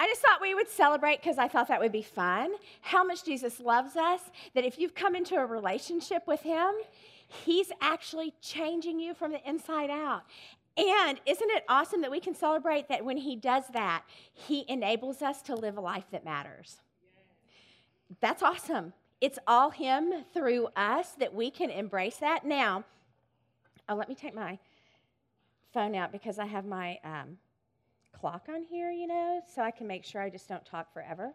just thought we would celebrate because I thought that would be fun. How much Jesus loves us, that if you've come into a relationship with him, he's actually changing you from the inside out. And isn't it awesome that we can celebrate that when he does that, he enables us to live a life that matters? That's awesome. It's all him through us that we can embrace that. Now, let me take my phone out because I have my clock on here, so I can make sure I just don't talk forever.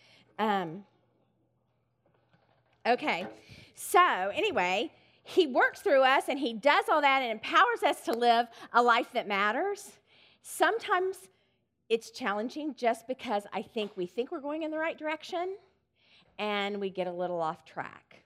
Okay, so anyway, he works through us and he does all that and empowers us to live a life that matters. Sometimes it's challenging just because we think we're going in the right direction and we get a little off track,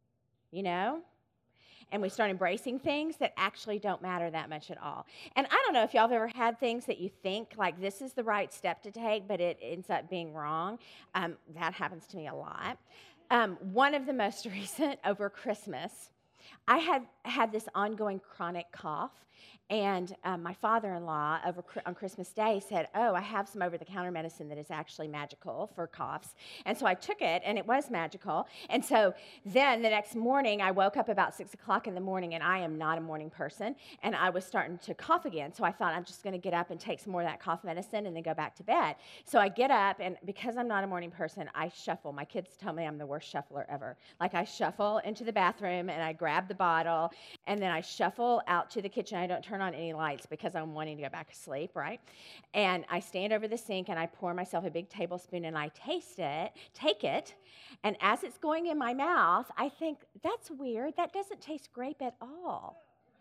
and we start embracing things that actually don't matter that much at all. And I don't know if y'all have ever had things that you think, like, this is the right step to take, but it ends up being wrong. That happens to me a lot. One of the most recent, over Christmas, I had this ongoing chronic cough, and my father-in-law on Christmas Day said, I have some over-the-counter medicine that is actually magical for coughs. And so I took it, and it was magical. And so then the next morning, I woke up about 6 o'clock in the morning, and I am not a morning person, and I was starting to cough again. So I thought, I'm just going to get up and take some more of that cough medicine and then go back to bed. So I get up, and because I'm not a morning person, I shuffle. My kids tell me I'm the worst shuffler ever. Like, I shuffle into the bathroom, and I grab the bottle, and then I shuffle out to the kitchen. I don't turn on any lights because I'm wanting to go back to sleep, right? And I stand over the sink and I pour myself a big tablespoon and I take it, and as it's going in my mouth, I think, that's weird. That doesn't taste grape at all.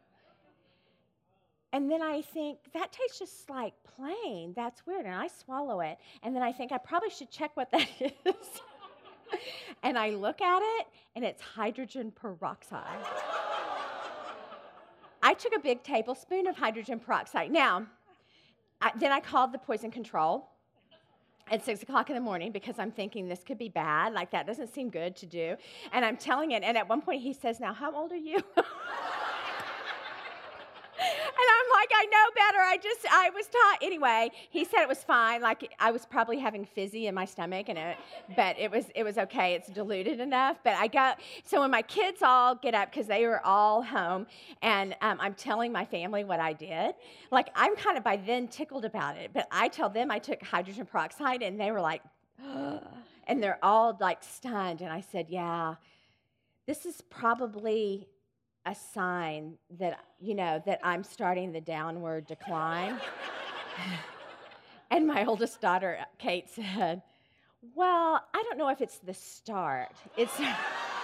And then I think, that tastes just like plain. That's weird. And I swallow it. And then I think, I probably should check what that is. And I look at it, and it's hydrogen peroxide. I took a big tablespoon of hydrogen peroxide. Now, then I called the poison control at 6 o'clock in the morning because I'm thinking this could be bad. Like, that doesn't seem good to do. And I'm telling it, and at one point he says, now, how old are you? And I'm like, I know better. I was taught. Anyway, he said it was fine. Like, I was probably having fizzy in my stomach, but it was okay. It's diluted enough. But so when my kids all get up, because they were all home, and I'm telling my family what I did, like, I'm kind of by then tickled about it. But I tell them I took hydrogen peroxide, and they were like, and they're all like stunned. And I said, yeah, this is probably a sign that, that I'm starting the downward decline. And my oldest daughter, Kate, said, well, I don't know if it's the start. It's certainly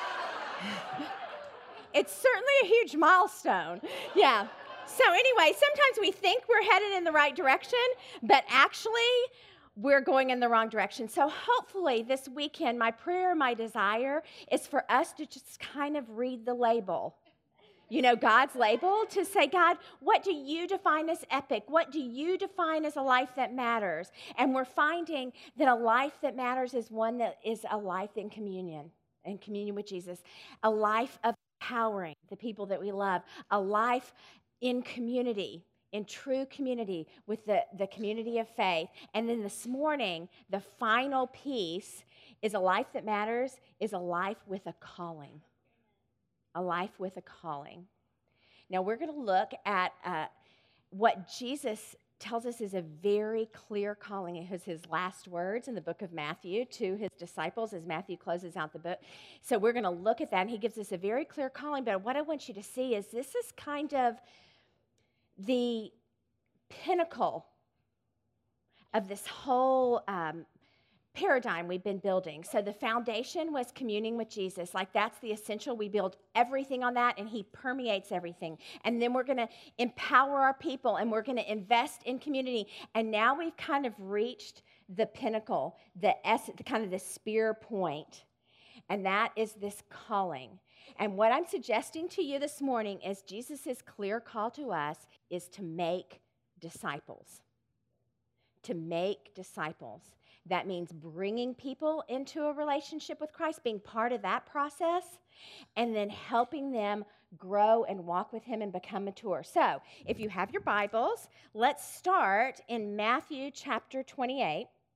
a huge milestone. Yeah. So anyway, sometimes we think we're headed in the right direction, but actually we're going in the wrong direction. So hopefully this weekend, my prayer, my desire is for us to just kind of read the label. God's label, to say, God, what do you define as epic? What do you define as a life that matters? And we're finding that a life that matters is one that is a life in communion with Jesus, a life of empowering the people that we love, a life in community, in true community with the community of faith. And then this morning, the final piece is a life that matters, is a life with a calling. A life with a calling. Now, we're going to look at what Jesus tells us is a very clear calling. It was his last words in the book of Matthew to his disciples as Matthew closes out the book. So we're going to look at that, and he gives us a very clear calling. But what I want you to see is this is kind of the pinnacle of this whole paradigm we've been building. So the foundation was communing with Jesus. Like, that's the essential. We build everything on that, and he permeates everything. And then we're going to empower our people, and we're going to invest in community. And now we've kind of reached the pinnacle, the kind of the spear point, and that is this calling. And what I'm suggesting to you this morning is Jesus' clear call to us is to make disciples. To make disciples. That means bringing people into a relationship with Christ, being part of that process, and then helping them grow and walk with him and become mature. So, if you have your Bibles, let's start in Matthew chapter 28.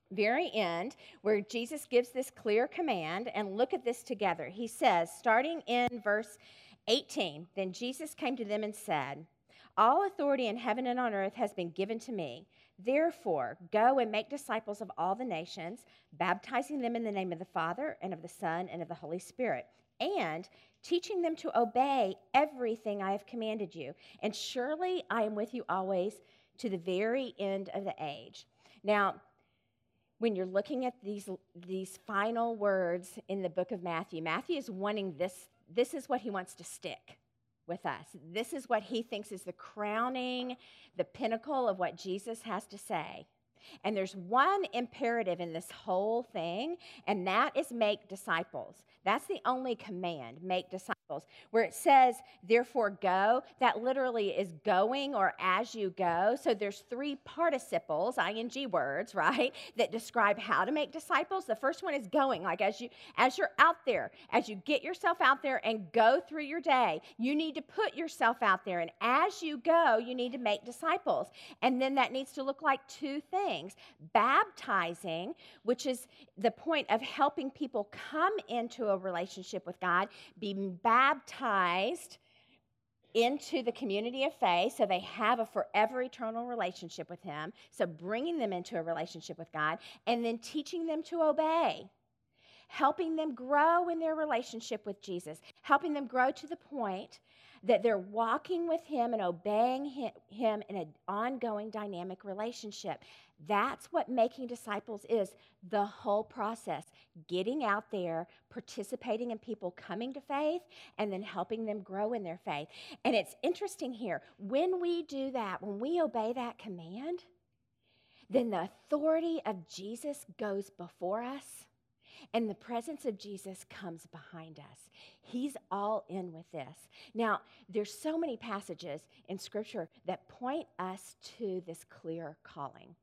very end, where Jesus gives this clear command, and look at this together. He says, starting in verse 18, then Jesus came to them and said, all authority in heaven and on earth has been given to me. Therefore, go and make disciples of all the nations, baptizing them in the name of the Father and of the Son and of the Holy Spirit, and teaching them to obey everything I have commanded you. And surely I am with you always to the very end of the age. Now, when you're looking at these final words in the book of Matthew, Matthew is wanting this. This is what he wants to stick with us. This is what he thinks is the crowning, the pinnacle of what Jesus has to say. And there's one imperative in this whole thing, and that is make disciples. That's the only command, make disciples. Where it says, therefore go, that literally is going or as you go. So there's three participles, ing words, right, that describe how to make disciples. The first one is going, like as you're out there, as you get yourself out there and go through your day, you need to put yourself out there. And as you go, you need to make disciples. And then that needs to look like two things. Baptizing, which is the point of helping people come into a relationship with God, being baptized into the community of faith so they have a forever eternal relationship with him. So bringing them into a relationship with God, and then teaching them to obey, helping them grow in their relationship with Jesus, helping them grow to the point that they're walking with him and obeying him in an ongoing dynamic relationship. That's what making disciples is, the whole process. Getting out there, participating in people coming to faith, and then helping them grow in their faith. And it's interesting here, when we do that, when we obey that command, then the authority of Jesus goes before us, and the presence of Jesus comes behind us. He's all in with this. Now, there's so many passages in Scripture that point us to this clear calling.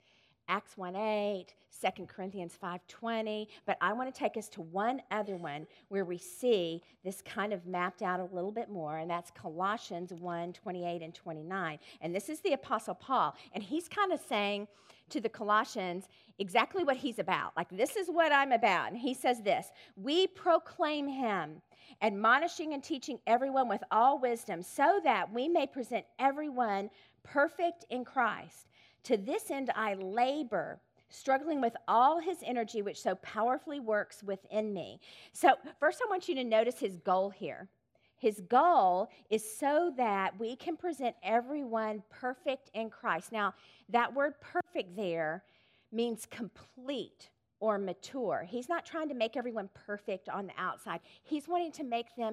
Acts 1:8, 2 Corinthians 5:20, but I want to take us to one other one where we see this kind of mapped out a little bit more, and that's Colossians 1:28 and 29. And this is the Apostle Paul, and he's kind of saying to the Colossians exactly what he's about. Like, this is what I'm about. And he says this, we proclaim him, admonishing and teaching everyone with all wisdom, so that we may present everyone perfect in Christ. To this end I labor, struggling with all his energy, which so powerfully works within me. So first I want you to notice his goal here. His goal is so that we can present everyone perfect in Christ. Now, that word perfect there means complete or mature. He's not trying to make everyone perfect on the outside. He's wanting to make them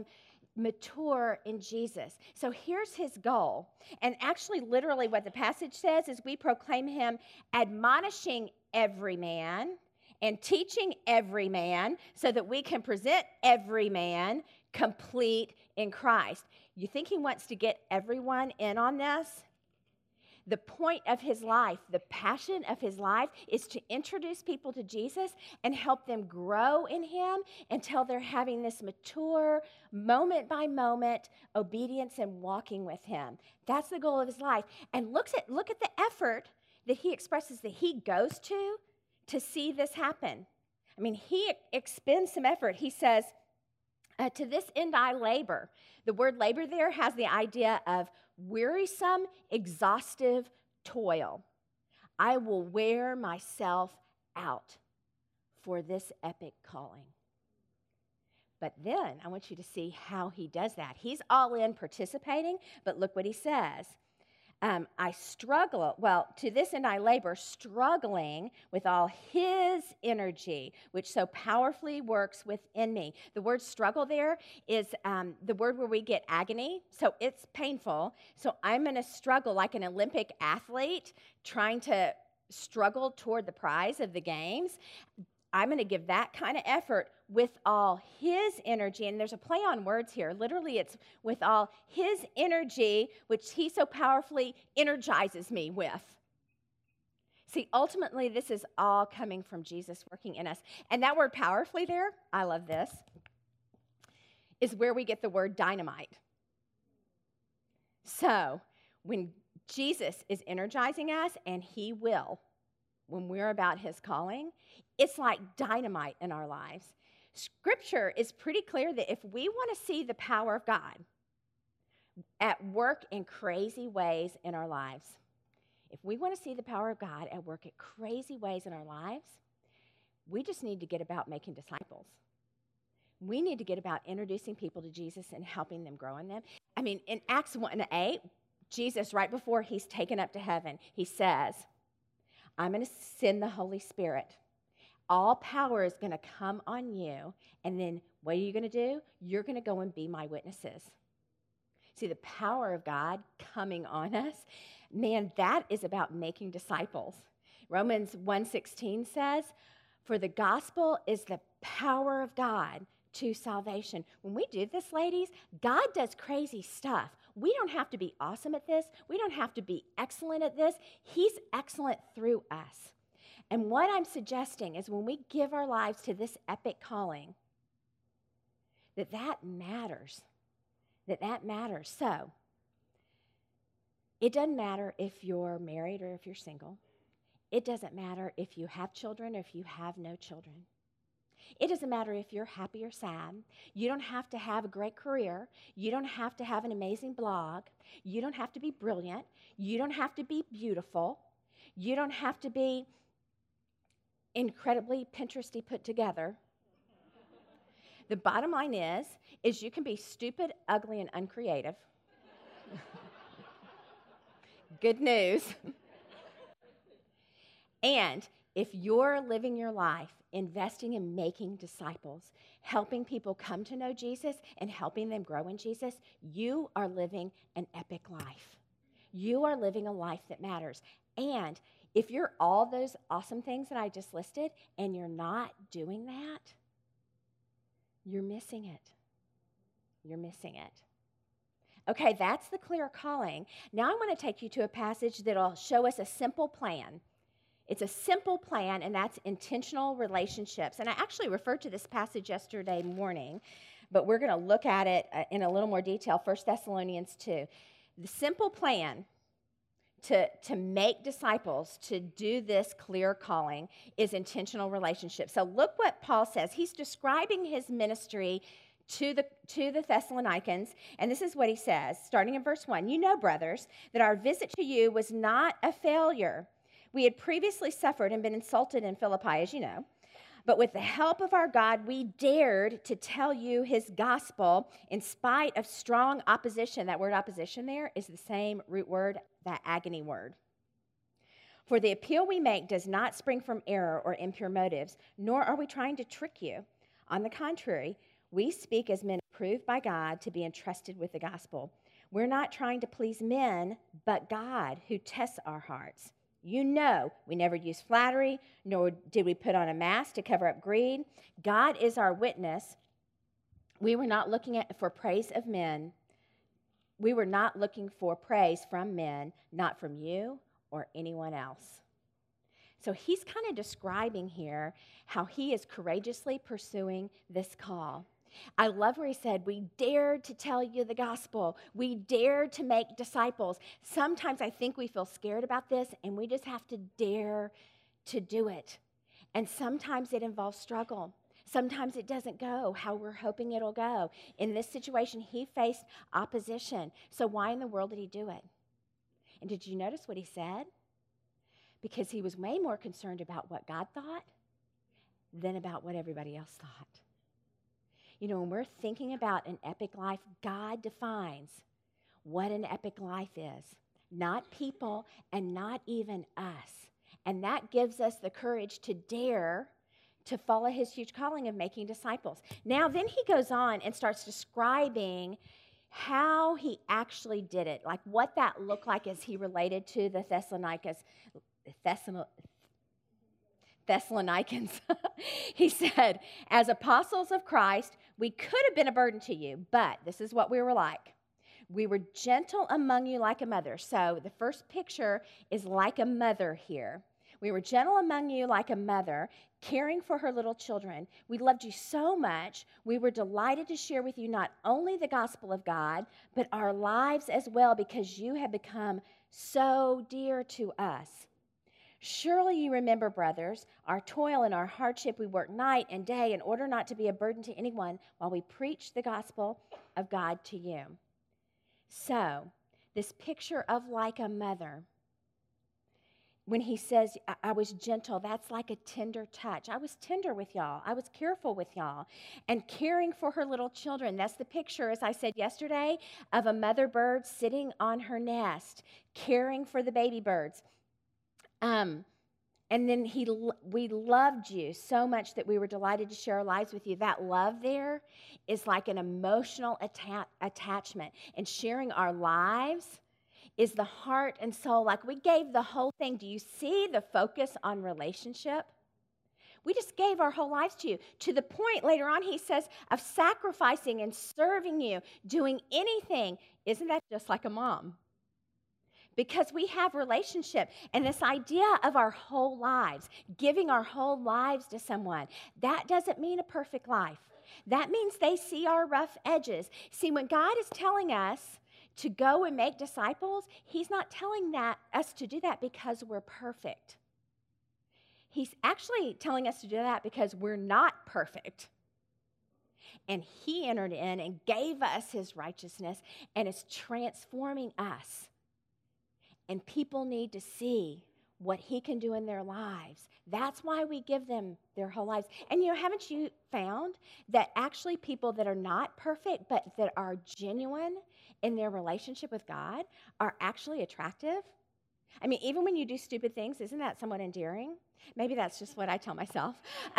mature in Jesus. So here's his goal. And actually, literally, what the passage says is we proclaim him admonishing every man and teaching every man so that we can present every man complete in Christ. You think he wants to get everyone in on this? The point of his life, the passion of his life, is to introduce people to Jesus and help them grow in him until they're having this mature, moment by moment obedience and walking with him. That's the goal of his life. And look at the effort that he expresses that he goes to see this happen. I mean, he expends some effort. He says, to this end I labor. The word labor there has the idea of wearisome, exhaustive toil. I will wear myself out for this epic calling. But then I want you to see how he does that. He's all in participating, but look what he says. I struggle, to this end I labor, struggling with all his energy, which so powerfully works within me. The word struggle there is the word where we get agony, so it's painful. So I'm going to struggle like an Olympic athlete trying to struggle toward the prize of the games. I'm going to give that kind of effort with all his energy. And there's a play on words here. Literally, it's with all his energy, which he so powerfully energizes me with. See, ultimately, this is all coming from Jesus working in us. And that word powerfully there, I love this, is where we get the word dynamite. So when Jesus is energizing us, and he will, when we're about his calling, it's like dynamite in our lives. Scripture is pretty clear that if we want to see the power of God at work in crazy ways in our lives, if we want to see the power of God at work at crazy ways in our lives, we just need to get about making disciples. We need to get about introducing people to Jesus and helping them grow in them. I mean, in Acts 1:8, Jesus, right before he's taken up to heaven, he says, I'm going to send the Holy Spirit. All power is going to come on you, and then what are you going to do? You're going to go and be my witnesses. See, the power of God coming on us, man, that is about making disciples. Romans 1:16 says, for the gospel is the power of God to salvation. When we do this, ladies, God does crazy stuff. We don't have to be awesome at this. We don't have to be excellent at this. He's excellent through us. And what I'm suggesting is when we give our lives to this epic calling, that matters. That matters. So, it doesn't matter if you're married or if you're single. It doesn't matter if you have children or if you have no children. It doesn't matter if you're happy or sad. You don't have to have a great career. You don't have to have an amazing blog. You don't have to be brilliant. You don't have to be beautiful. You don't have to be incredibly Pinteresty put together. The bottom line is you can be stupid, ugly, and uncreative. Good news. And if you're living your life investing in making disciples, helping people come to know Jesus and helping them grow in Jesus, you are living an epic life. You are living a life that matters. And if you're all those awesome things that I just listed and you're not doing that, you're missing it. You're missing it. Okay, that's the clear calling. Now I want to take you to a passage that'll show us a simple plan. It's a simple plan, and that's intentional relationships. And I actually referred to this passage yesterday morning, but we're going to look at it in a little more detail, 1 Thessalonians 2. The simple plan to make disciples, to do this clear calling, is intentional relationships. So look what Paul says. He's describing his ministry to the Thessalonians, and this is what he says, starting in verse 1. You know, brothers, that our visit to you was not a failure. We had previously suffered and been insulted in Philippi, as you know. But with the help of our God, we dared to tell you his gospel in spite of strong opposition. That word opposition there is the same root word, that agony word. For the appeal we make does not spring from error or impure motives, nor are we trying to trick you. On the contrary, we speak as men approved by God to be entrusted with the gospel. We're not trying to please men, but God, who tests our hearts. You know, we never use flattery, nor did we put on a mask to cover up greed. God is our witness. We were not looking for praise of men. We were not looking for praise from men, not from you or anyone else. So he's kind of describing here how he is courageously pursuing this call. I love where he said, we dared to tell you the gospel. We dared to make disciples. Sometimes I think we feel scared about this, and we just have to dare to do it. And sometimes it involves struggle. Sometimes it doesn't go how we're hoping it'll go. In this situation, he faced opposition. So why in the world did he do it? And did you notice what he said? Because he was way more concerned about what God thought than about what everybody else thought. You know, when we're thinking about an epic life, God defines what an epic life is. Not people and not even us. And that gives us the courage to dare to follow his huge calling of making disciples. Now, then he goes on and starts describing how he actually did it, like what that looked like as he related to the Thessalonians. He said, as apostles of Christ, we could have been a burden to you, but this is what we were like. We were gentle among you like a mother. So the first picture is like a mother here. We were gentle among you like a mother, caring for her little children. We loved you so much. We were delighted to share with you not only the gospel of God, but our lives as well, because you have become so dear to us. Surely you remember, brothers, our toil and our hardship. We work night and day in order not to be a burden to anyone while we preach the gospel of God to you. So, this picture of like a mother, when he says, I was gentle, that's like a tender touch. I was tender with y'all. I was careful with y'all. And caring for her little children. That's the picture, as I said yesterday, of a mother bird sitting on her nest, caring for the baby birds. And then we loved you so much that we were delighted to share our lives with you. That love there is like an emotional attachment. And sharing our lives is the heart and soul. Like we gave the whole thing. Do you see the focus on relationship? We just gave our whole lives to you, to the point later on he says of sacrificing and serving you, doing anything. Isn't that just like a mom? Because we have relationship, and this idea of our whole lives, giving our whole lives to someone, that doesn't mean a perfect life. That means they see our rough edges. See, when God is telling us to go and make disciples, he's not telling us to do that because we're perfect. He's actually telling us to do that because we're not perfect. And he entered in and gave us his righteousness and is transforming us. And people need to see what he can do in their lives. That's why we give them their whole lives. And haven't you found that actually people that are not perfect, but that are genuine in their relationship with God are actually attractive? I mean, even when you do stupid things, isn't that somewhat endearing? Maybe that's just what I tell myself.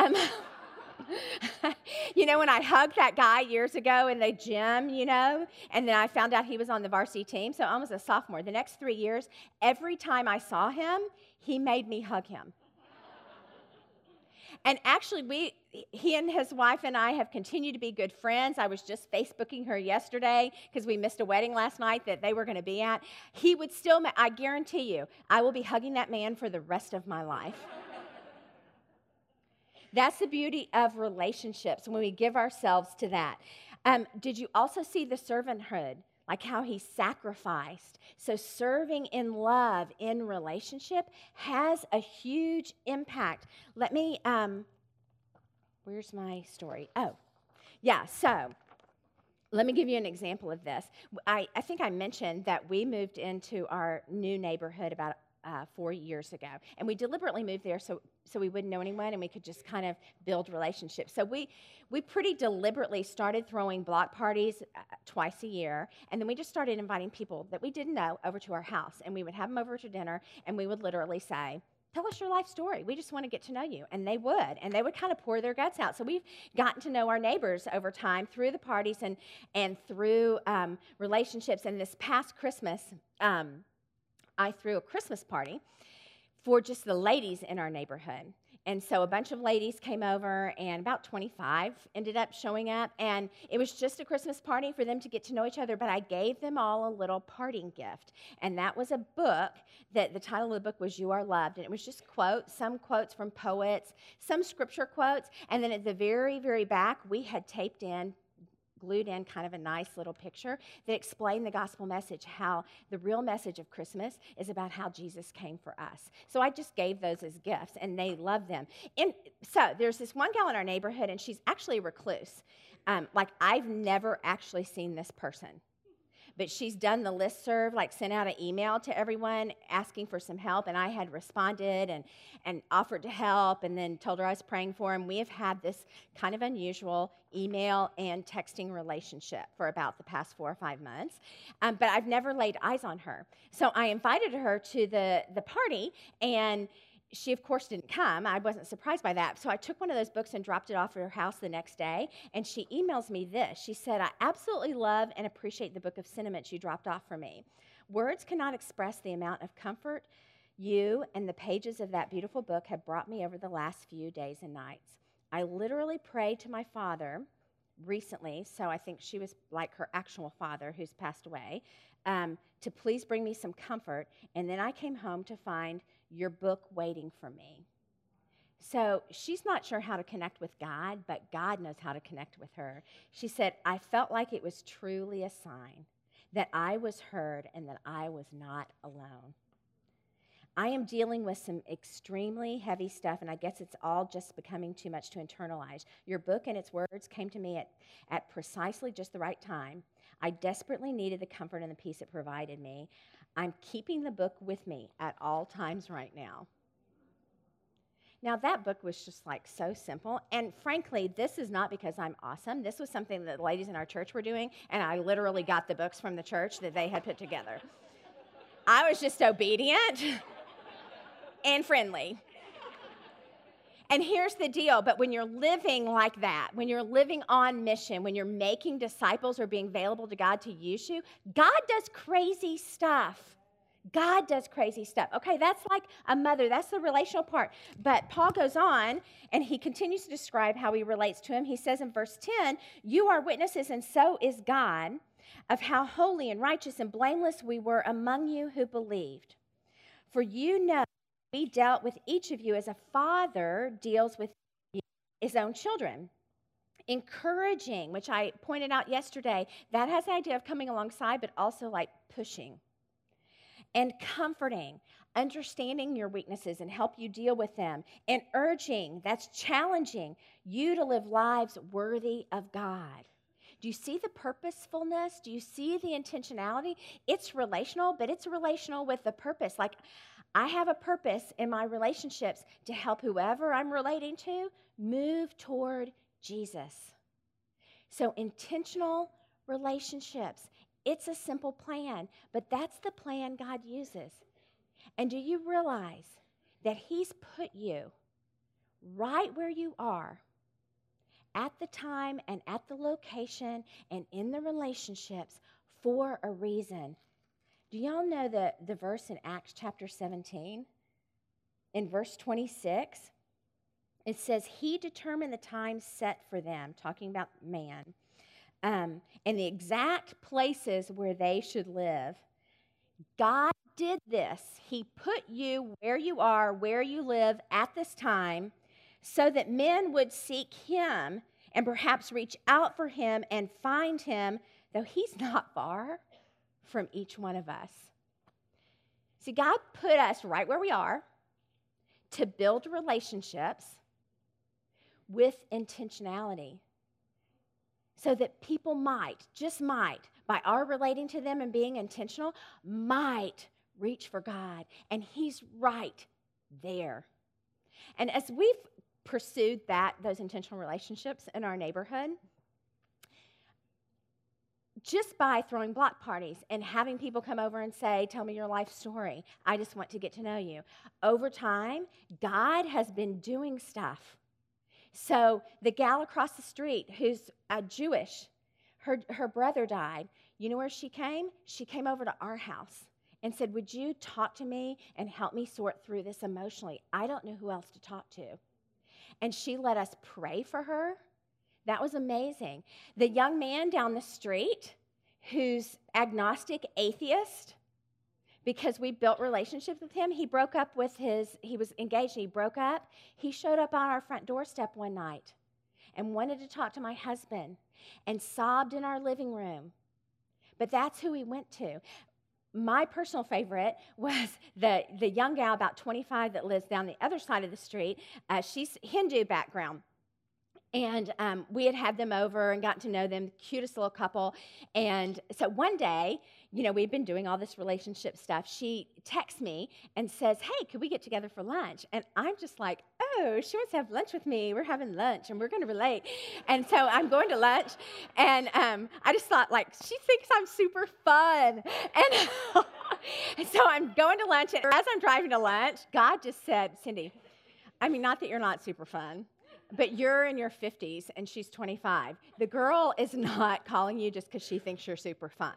When I hugged that guy years ago in the gym, and then I found out he was on the varsity team, so I was a sophomore. The next 3 years, every time I saw him, he made me hug him. And actually, he and his wife and I have continued to be good friends. I was just Facebooking her yesterday because we missed a wedding last night that they were going to be at. He would still, I guarantee you, I will be hugging that man for the rest of my life. That's the beauty of relationships when we give ourselves to that. Did you also see the servanthood, like how he sacrificed? So serving in love in relationship has a huge impact. Let me, where's my story? Oh, yeah, so let me give you an example of this. I think I mentioned that we moved into our new neighborhood about 4 years ago. And we deliberately moved there so we wouldn't know anyone and we could just kind of build relationships. So we pretty deliberately started throwing block parties twice a year. And then we just started inviting people that we didn't know over to our house. And we would have them over to dinner and we would literally say, tell us your life story. We just want to get to know you. And they would. And they would kind of pour their guts out. So we've gotten to know our neighbors over time through the parties and through relationships. And this past Christmas, I threw a Christmas party for just the ladies in our neighborhood. And so a bunch of ladies came over, and about 25 ended up showing up. And it was just a Christmas party for them to get to know each other, but I gave them all a little parting gift. And that was a book that the title of the book was You Are Loved. And it was just quotes, some quotes from poets, some scripture quotes. And then at the very, very back, we had glued in kind of a nice little picture that explained the gospel message, how the real message of Christmas is about how Jesus came for us. So I just gave those as gifts, and they loved them. And so there's this one gal in our neighborhood, and she's actually a recluse. I've never actually seen this person. But she's done the listserv, sent out an email to everyone asking for some help, and I had responded and offered to help and then told her I was praying for him. We have had this kind of unusual email and texting relationship for about the past 4 or 5 months, but I've never laid eyes on her. So I invited her to the party, and she, of course, didn't come. I wasn't surprised by that. So I took one of those books and dropped it off at her house the next day, and she emails me this. She said, I absolutely love and appreciate the book of sentiments you dropped off for me. Words cannot express the amount of comfort you and the pages of that beautiful book have brought me over the last few days and nights. I literally prayed to my father recently, so I think she was like her actual father who's passed away, to please bring me some comfort, and then I came home to find your book waiting for me. So she's not sure how to connect with God, but God knows how to connect with her. She said, I felt like it was truly a sign that I was heard and that I was not alone. I am dealing with some extremely heavy stuff, and I guess it's all just becoming too much to internalize. Your book and its words came to me at precisely just the right time. I desperately needed the comfort and the peace it provided me. I'm keeping the book with me at all times right now. Now, that book was just like so simple. And frankly, this is not because I'm awesome. This was something that the ladies in our church were doing, and I literally got the books from the church that they had put together. I was just obedient and friendly. And here's the deal, but when you're living like that, when you're living on mission, when you're making disciples or being available to God to use you, God does crazy stuff. God does crazy stuff. Okay, that's like a mother. That's the relational part. But Paul goes on, and he continues to describe how he relates to him. He says in verse 10, "You are witnesses, and so is God, of how holy and righteous and blameless we were among you who believed. For you know we dealt with each of you as a father deals with his own children." Encouraging, which I pointed out yesterday, that has the idea of coming alongside, but also like pushing. And comforting, understanding your weaknesses and help you deal with them. And urging, that's challenging you to live lives worthy of God. Do you see the purposefulness? Do you see the intentionality? It's relational, but it's relational with the purpose. Like, I have a purpose in my relationships to help whoever I'm relating to move toward Jesus. So intentional relationships. It's a simple plan, but that's the plan God uses. And do you realize that He's put you right where you are at the time and at the location and in the relationships for a reason? Do y'all know the verse in Acts chapter 17? In verse 26, it says, He determined the time set for them, talking about man, and the exact places where they should live. God did this. He put you where you are, where you live at this time, so that men would seek Him and perhaps reach out for Him and find Him, though He's not far from each one of us. See, God put us right where we are to build relationships with intentionality, so that people might, just might, by our relating to them and being intentional, might reach for God. And He's right there. And as we've pursued those intentional relationships in our neighborhood, just by throwing block parties and having people come over and say, tell me your life story, I just want to get to know you. Over time, God has been doing stuff. So the gal across the street who's Jewish, her brother died. You know where she came? She came over to our house and said, would you talk to me and help me sort through this emotionally? I don't know who else to talk to. And she let us pray for her. That was amazing. The young man down the street who's agnostic, atheist, because we built relationships with him, he was engaged and he broke up. He showed up on our front doorstep one night and wanted to talk to my husband and sobbed in our living room. But that's who he went to. My personal favorite was the young gal, about 25, that lives down the other side of the street. She's Hindu background. And we had them over and gotten to know them, cutest little couple. And so one day, we've been doing all this relationship stuff. She texts me and says, hey, could we get together for lunch? And I'm just like, oh, she wants to have lunch with me. We're having lunch and we're going to relate. And so I'm going to lunch. And I just thought, she thinks I'm super fun. And so I'm going to lunch. And as I'm driving to lunch, God just said, Cindy, not that you're not super fun, but you're in your 50s and she's 25. The girl is not calling you just because she thinks you're super fun.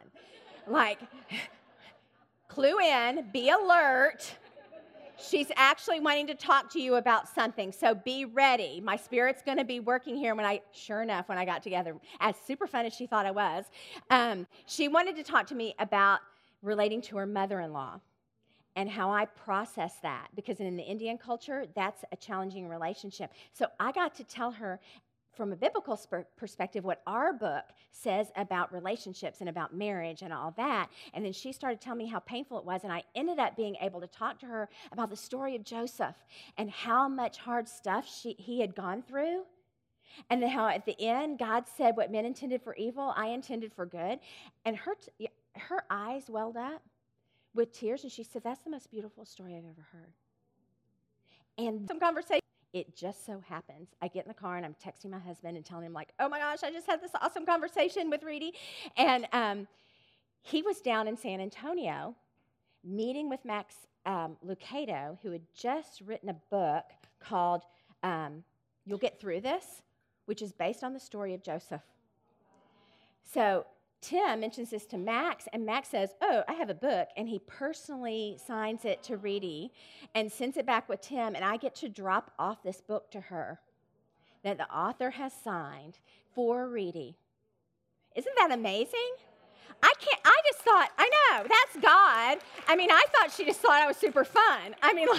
Clue in, be alert. She's actually wanting to talk to you about something, so be ready. My spirit's going to be working here sure enough, when I got together, as super fun as she thought I was, she wanted to talk to me about relating to her mother-in-law and how I process that, because in the Indian culture, that's a challenging relationship. So I got to tell her from a biblical perspective, what our book says about relationships and about marriage and all that. And then she started telling me how painful it was, and I ended up being able to talk to her about the story of Joseph and how much hard stuff he had gone through, and then how at the end God said, what men intended for evil, I intended for good. And her eyes welled up with tears, and she said, that's the most beautiful story I've ever heard. And some conversation. It just so happens, I get in the car and I'm texting my husband and telling him, like, oh my gosh, I just had this awesome conversation with Reedy. And he was down in San Antonio meeting with Max Lucado, who had just written a book called You'll Get Through This, which is based on the story of Joseph. So Tim mentions this to Max, and Max says, oh, I have a book, and he personally signs it to Reedy and sends it back with Tim, and I get to drop off this book to her that the author has signed for Reedy. Isn't that amazing? I just thought, I know, that's God. I mean, I thought she just thought I was super fun. I mean,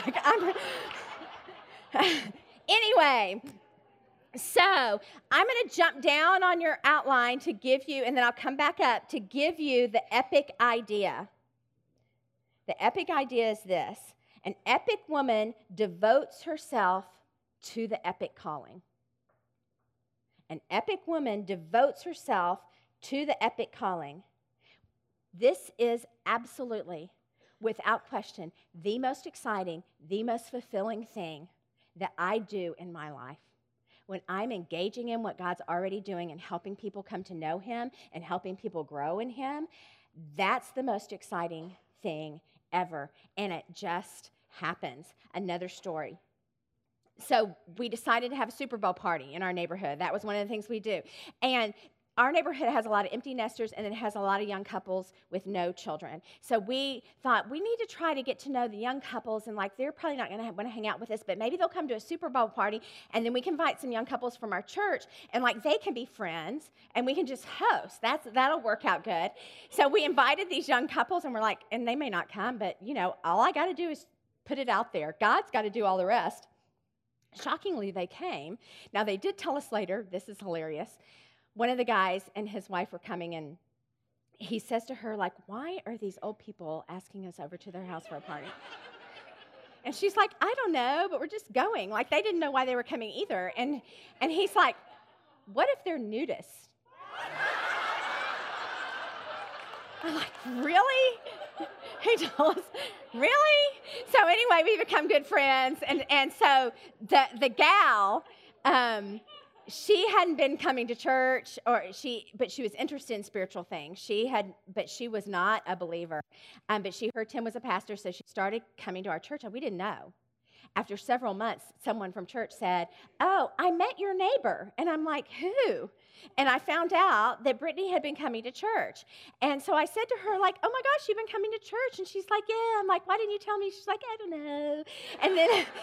anyway. So I'm going to jump down on your outline to give you, and then I'll come back up to give you the epic idea. The epic idea is this: an epic woman devotes herself to the epic calling. An epic woman devotes herself to the epic calling. This is absolutely, without question, the most exciting, the most fulfilling thing that I do in my life. When I'm engaging in what God's already doing and helping people come to know Him and helping people grow in Him, that's the most exciting thing ever. And it just happens. Another story. So we decided to have a Super Bowl party in our neighborhood. That was one of the things we do. And our neighborhood has a lot of empty nesters, and it has a lot of young couples with no children. So we thought we need to try to get to know the young couples, and like they're probably not going to want to hang out with us, but maybe they'll come to a Super Bowl party, and then we can invite some young couples from our church, and like they can be friends, and we can just host. That'll work out good. So we invited these young couples, and we're like, and they may not come, but you know, all I got to do is put it out there. God's got to do all the rest. Shockingly, they came. Now they did tell us later. This is hilarious. One of the guys and his wife were coming, and he says to her, like, why are these old people asking us over to their house for a party? And she's like, I don't know, but we're just going. Like, they didn't know why they were coming either. And he's like, what if they're nudists? I'm like, really? He told us, really? So anyway, we become good friends. And so the gal, she hadn't been coming to church, but she was interested in spiritual things. But she was not a believer. But she heard Tim was a pastor, so she started coming to our church, and we didn't know. After several months, someone from church said, oh, I met your neighbor. And I'm like, who? And I found out that Brittany had been coming to church. And so I said to her, like, oh my gosh, you've been coming to church? And she's like, yeah. I'm like, why didn't you tell me? She's like, I don't know. And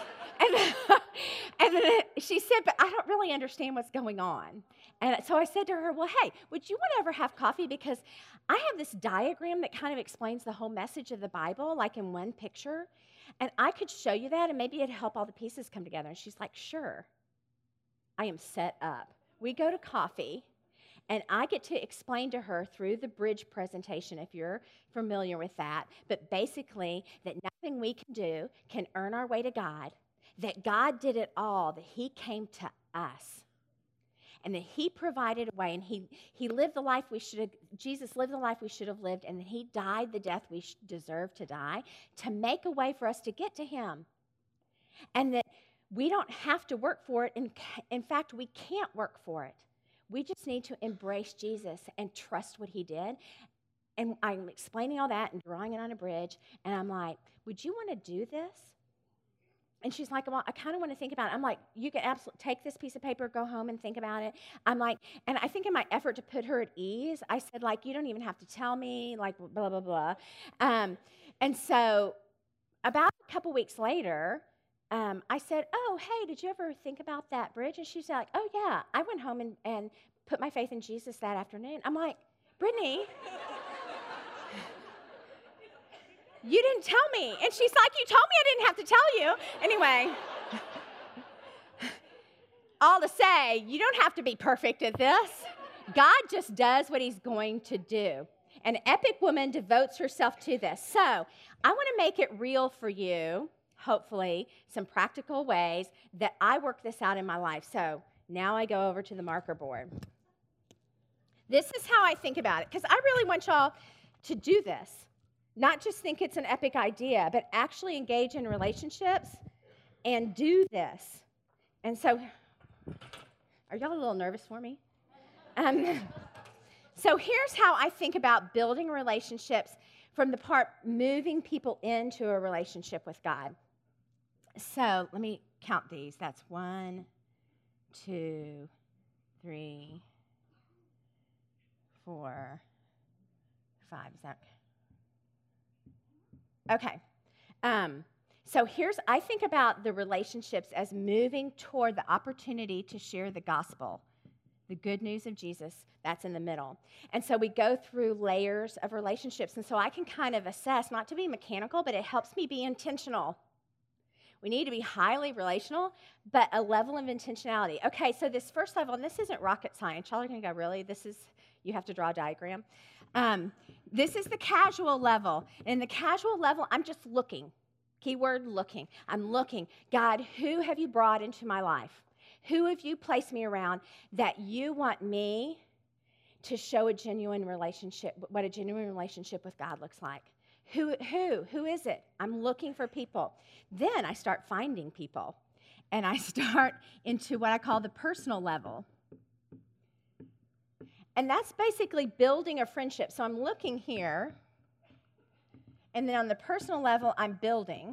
then she said, but I don't really understand what's going on. And so I said to her, well, hey, would you want to ever have coffee? Because I have this diagram that kind of explains the whole message of the Bible, like in one picture. And I could show you that, and maybe it'd help all the pieces come together. And she's like, sure. I am set up. We go to coffee, and I get to explain to her through the bridge presentation, if you're familiar with that, but basically that nothing we can do can earn our way to God, that God did it all, that He came to us, and that He provided a way, and He lived the life Jesus lived the life we should have lived, and that He died the death we deserve to die to make a way for us to get to Him. And that we don't have to work for it. In fact, we can't work for it. We just need to embrace Jesus and trust what He did. And I'm explaining all that and drawing it on a bridge, and I'm like, would you want to do this? And she's like, well, I kind of want to think about it. I'm like, you can absolutely take this piece of paper, go home and think about it. I'm like, and I think in my effort to put her at ease, I said, like, you don't even have to tell me, like, blah, blah, blah. And so about a couple weeks later, I said, oh, hey, did you ever think about that bridge? And she said, like, oh, yeah. I went home and put my faith in Jesus that afternoon. I'm like, Brittany, you didn't tell me. And she's like, you told me I didn't have to tell you. Anyway, all to say, you don't have to be perfect at this. God just does what he's going to do. An epic woman devotes herself to this. So I want to make it real for you, hopefully, some practical ways that I work this out in my life. So now I go over to the marker board. This is how I think about it, because I really want y'all to do this. Not just think it's an epic idea, but actually engage in relationships and do this. And so, are y'all a little nervous for me? So here's how I think about building relationships from the part moving people into a relationship with God. So let me count these. That's 1, 2, 3, 4, 5. Is that okay? So I think about the relationships as moving toward the opportunity to share the gospel, the good news of Jesus. That's in the middle. And so we go through layers of relationships. And so I can kind of assess, not to be mechanical, but it helps me be intentional. We need to be highly relational, but a level of intentionality. Okay, so this first level, and this isn't rocket science. Y'all are going to go, really? You have to draw a diagram. This is the casual level. In the casual level, I'm just looking. Keyword looking. I'm looking. God, who have you brought into my life? Who have you placed me around that you want me to show a genuine relationship, what a genuine relationship with God looks like? Who is it? I'm looking for people. Then I start finding people, and I start into what I call the personal level. And that's basically building a friendship. So I'm looking here, and then on the personal level, I'm building.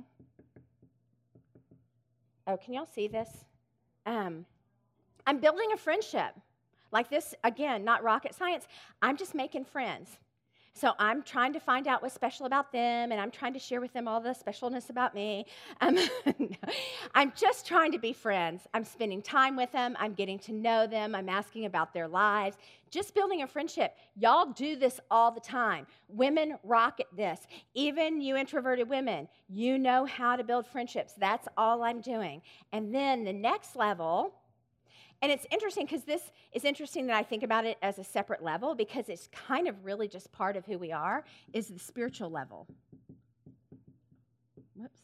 Oh, can y'all see this? I'm building a friendship. Like this, again, not rocket science. I'm just making friends. So I'm trying to find out what's special about them, and I'm trying to share with them all the specialness about me. I'm just trying to be friends. I'm spending time with them. I'm getting to know them. I'm asking about their lives. Just building a friendship. Y'all do this all the time. Women rock at this. Even you introverted women, you know how to build friendships. That's all I'm doing. And then the next level. And it's interesting because this is interesting that I think about it as a separate level because it's kind of really just part of who we are, is the spiritual level. Whoops.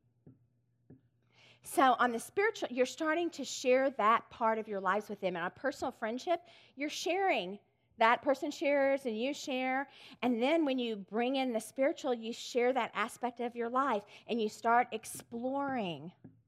So on the spiritual, you're starting to share that part of your lives with them. And on a personal friendship, you're sharing. That person shares and you share. And then when you bring in the spiritual, you share that aspect of your life and you start exploring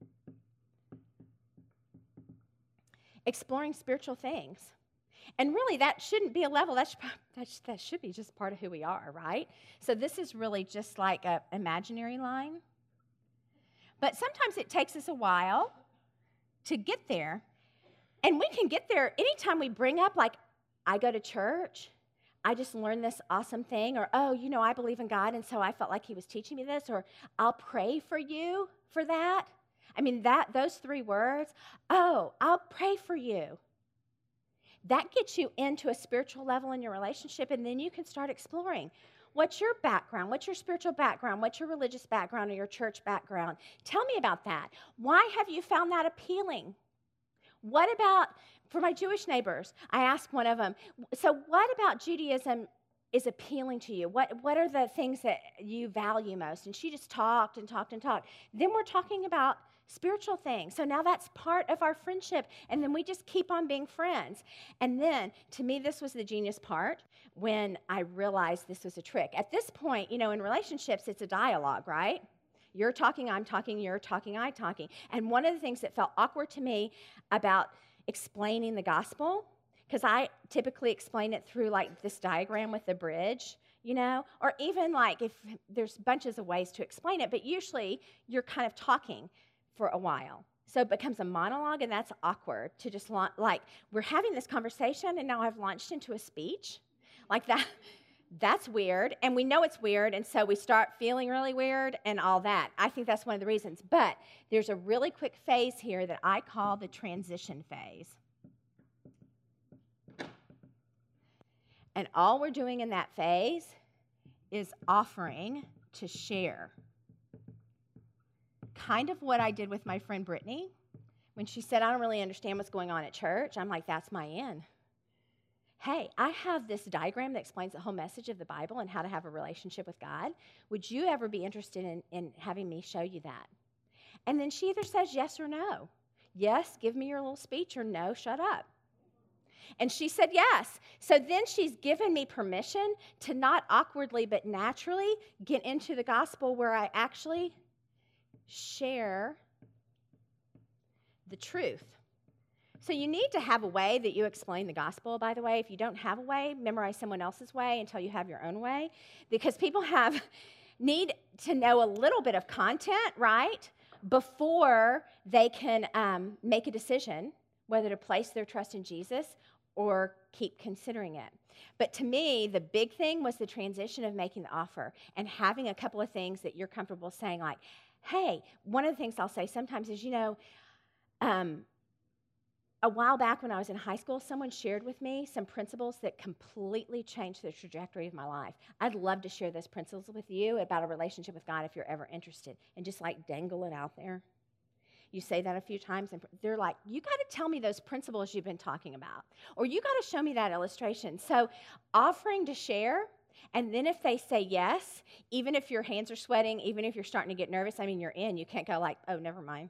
spiritual things. And really, that shouldn't be a level. That should be just part of who we are, right? So this is really just like an imaginary line. But sometimes it takes us a while to get there. And we can get there anytime we bring up, like, I go to church, I just learned this awesome thing, or, oh, I believe in God, and so I felt like he was teaching me this, or I'll pray for you for that. I mean, those 3 words, oh, I'll pray for you. That gets you into a spiritual level in your relationship, and then you can start exploring. What's your background? What's your spiritual background? What's your religious background or your church background? Tell me about that. Why have you found that appealing? What about, for my Jewish neighbors, I asked one of them, so what about Judaism is appealing to you? What are the things that you value most? And she just talked and talked and talked. Then we're talking about spiritual things. So now that's part of our friendship. And then we just keep on being friends. And then, to me, this was the genius part when I realized this was a trick. At this point, in relationships, it's a dialogue, right? You're talking, I'm talking, you're talking, I'm talking. And one of the things that felt awkward to me about explaining the gospel, because I typically explain it through like this diagram with the bridge, or even like if there's bunches of ways to explain it, but usually you're kind of talking for a while. So it becomes a monologue, and that's awkward to just like we're having this conversation, and now I've launched into a speech. Like that, that's weird, and we know it's weird, and so we start feeling really weird and all that. I think that's one of the reasons. But there's a really quick phase here that I call the transition phase. And all we're doing in that phase is offering to share. Kind of what I did with my friend Brittany When she said, I don't really understand what's going on at church, I'm like, that's my in. Hey, I have this diagram that explains the whole message of the Bible and how to have a relationship with God. Would you ever be interested in having me show you that? And then she either says yes or no. Yes, give me your little speech, or no, shut up. And she said yes. So then she's given me permission to not awkwardly but naturally get into the gospel where I actually share the truth. So you need to have a way that you explain the gospel, by the way. If you don't have a way, memorize someone else's way until you have your own way. Because people need to know a little bit of content, right, before they can make a decision whether to place their trust in Jesus or keep considering it. But to me, the big thing was the transition of making the offer and having a couple of things that you're comfortable saying, like, hey, one of the things I'll say sometimes is, a while back when I was in high school, someone shared with me some principles that completely changed the trajectory of my life. I'd love to share those principles with you about a relationship with God if you're ever interested, and just like dangle it out there. You say that a few times, and they're like, you got to tell me those principles you've been talking about, or you got to show me that illustration. So offering to share, and then if they say yes, even if your hands are sweating, even if you're starting to get nervous, I mean, you're in. You can't go like, oh, never mind.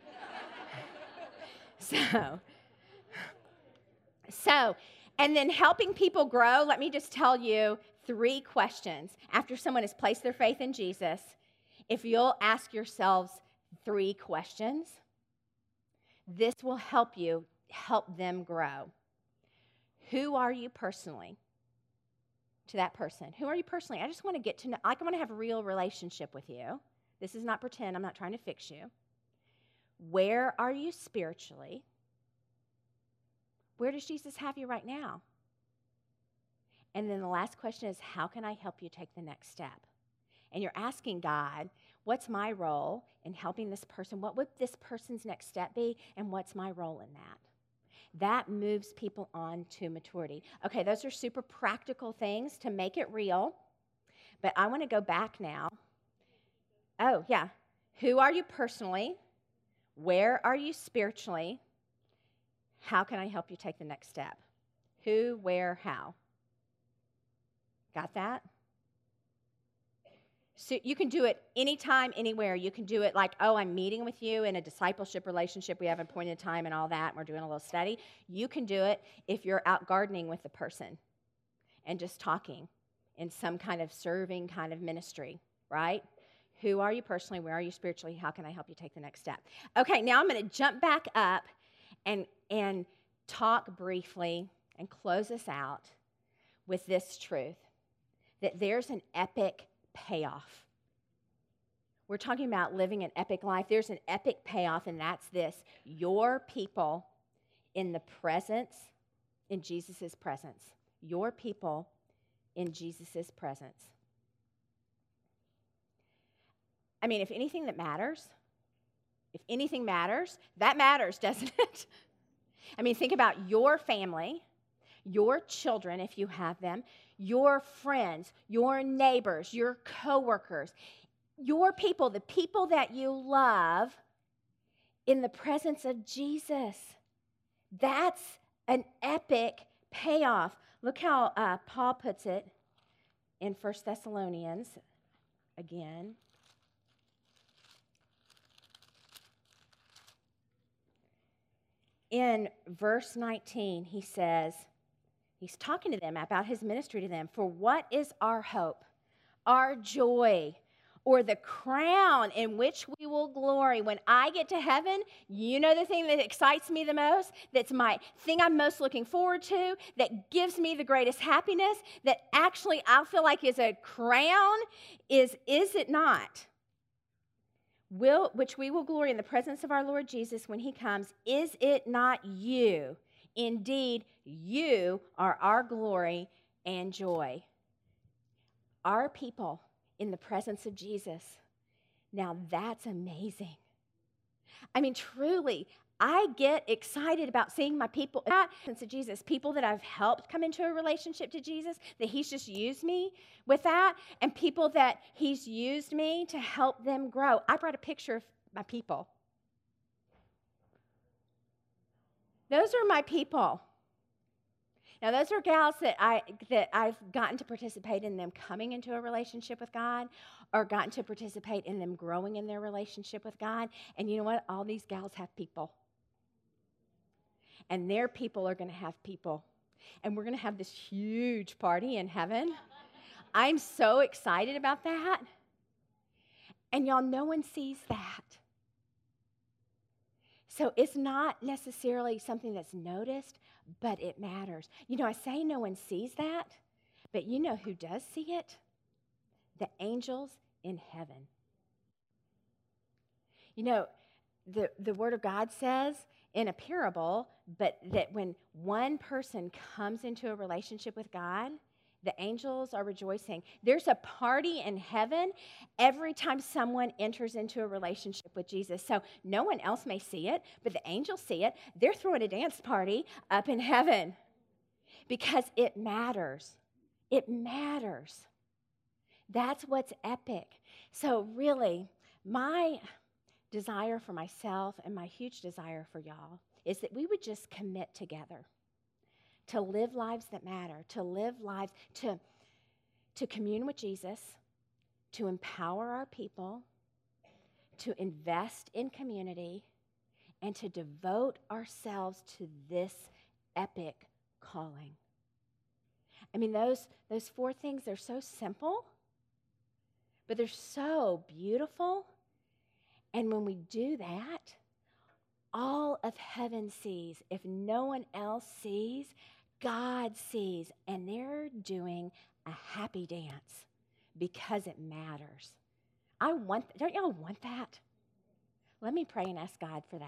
So, and then helping people grow, let me just tell you 3 questions. After someone has placed their faith in Jesus, if you'll ask yourselves 3 questions, this will help them grow. Who are you personally? To that person. Who are you personally? I just want to get to know, I want to have a real relationship with you. This is not pretend. I'm not trying to fix you. Where are you spiritually? Where does Jesus have you right now? And then the last question is, how can I help you take the next step? And you're asking God, what's my role in helping this person? What would this person's next step be? And what's my role in that? That moves people on to maturity. Okay, those are super practical things to make it real. But I want to go back now. Oh, yeah. Who are you personally? Where are you spiritually? How can I help you take the next step? Who, where, how? Got that? So you can do it anytime, anywhere. You can do it like, oh, I'm meeting with you in a discipleship relationship. We have an appointed time and all that, and we're doing a little study. You can do it if you're out gardening with the person and just talking in some kind of serving kind of ministry, right? Who are you personally? Where are you spiritually? How can I help you take the next step? Okay, now I'm going to jump back up and talk briefly and close us out with this truth, that there's an epic payoff. We're talking about living an epic life. There's an epic payoff, and that's this: your people in the presence, in Jesus' presence. Your people in Jesus' presence. I mean, if anything that matters, that matters, doesn't it? I mean, think about your family, your children, if you have them, your friends, your neighbors, your coworkers, your people, the people that you love in the presence of Jesus. That's an epic payoff. Look how Paul puts it in 1 Thessalonians again. In verse 19, he says, he's talking to them about his ministry to them. For what is our hope, our joy, or the crown in which we will glory? When I get to heaven, you know the thing that excites me the most, that's my thing I'm most looking forward to, that gives me the greatest happiness, that actually I feel like is a crown, is it not? Which we will glory in the presence of our Lord Jesus when he comes. Is it not you? Indeed, you are our glory and joy. Our people in the presence of Jesus. Now that's amazing. I mean, truly, I get excited about seeing my people in the presence of Jesus, people that I've helped come into a relationship to Jesus, that he's just used me with that, and people that he's used me to help them grow. I brought a picture of my people. Those are my people. Now, those are gals that I've gotten to participate in them coming into a relationship with God, or gotten to participate in them growing in their relationship with God. And you know what? All these gals have people. And their people are going to have people. And we're going to have this huge party in heaven. I'm so excited about that. And y'all, no one sees that. So it's not necessarily something that's noticed, but it matters. You know, I say no one sees that, but you know who does see it? The angels in heaven. You know, the Word of God says in a parable, but that when one person comes into a relationship with God, the angels are rejoicing. There's a party in heaven every time someone enters into a relationship with Jesus. So no one else may see it, but the angels see it. They're throwing a dance party up in heaven because it matters. It matters. That's what's epic. So really, my desire for myself and my huge desire for y'all is that we would just commit together to live lives that matter, to live lives, to commune with Jesus, to empower our people, to invest in community, and to devote ourselves to this epic calling. I mean, those four things, they're so simple, but they're so beautiful. And when we do that, all of heaven sees. If no one else sees, God sees, and they're doing a happy dance because it matters. Don't y'all want that? Let me pray and ask God for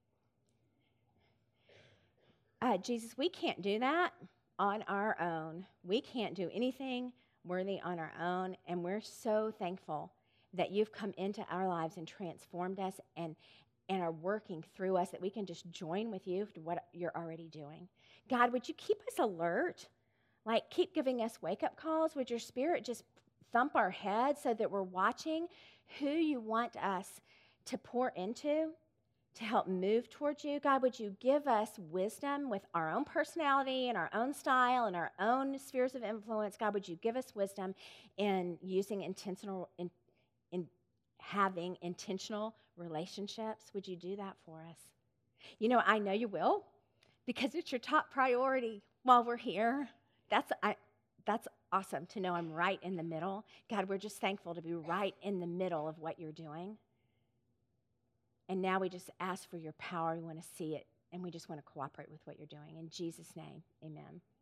that. Jesus, we can't do that on our own. We can't do anything worthy on our own, and we're so thankful that you've come into our lives and transformed us and are working through us, that we can just join with you to what you're already doing. God, would you keep us alert? Like, keep giving us wake-up calls. Would your Spirit just thump our heads so that we're watching who you want us to pour into to help move towards you? God, would you give us wisdom with our own personality and our own style and our own spheres of influence? God, would you give us wisdom in using in having intentional relationships? Would you do that for us? You know, I know you will, because it's your top priority while we're here. That's awesome to know I'm right in the middle. God, we're just thankful to be right in the middle of what you're doing. And now we just ask for your power. We want to see it, and we just want to cooperate with what you're doing. In Jesus' name, amen.